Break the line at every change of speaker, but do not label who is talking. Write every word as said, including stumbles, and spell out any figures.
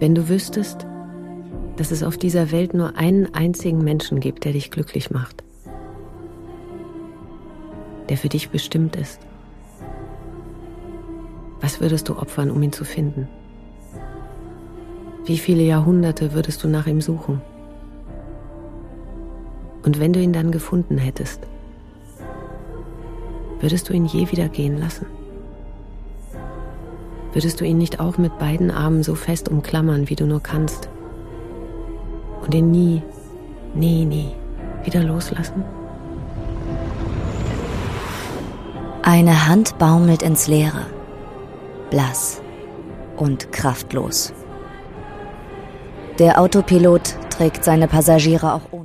Wenn du wüsstest, dass es auf dieser Welt nur einen einzigen Menschen gibt, der dich glücklich macht, der für dich bestimmt ist, was würdest du opfern, um ihn zu finden? Wie viele Jahrhunderte würdest du nach ihm suchen? Und wenn du ihn dann gefunden hättest, würdest du ihn je wieder gehen lassen? Würdest du ihn nicht auch mit beiden Armen so fest umklammern, wie du nur kannst? Und ihn nie, nie, nie wieder loslassen?
Eine Hand baumelt ins Leere, blass und kraftlos. Der Autopilot trägt seine Passagiere auch ohne